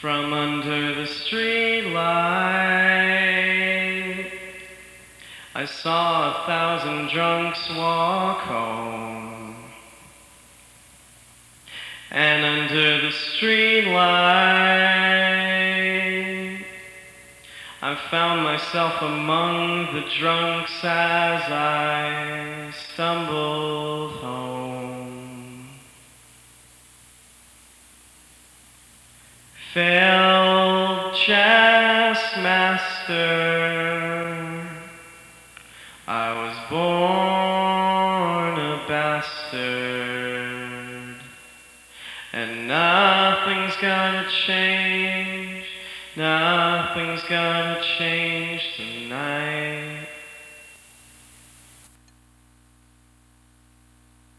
From under the streetlight, I saw 1,000 drunks walk home. And under the streetlight, I found myself among the drunks as I stumbled home. Failed chess master, I was born a bastard, and nothing's gonna change, nothing's gonna change tonight.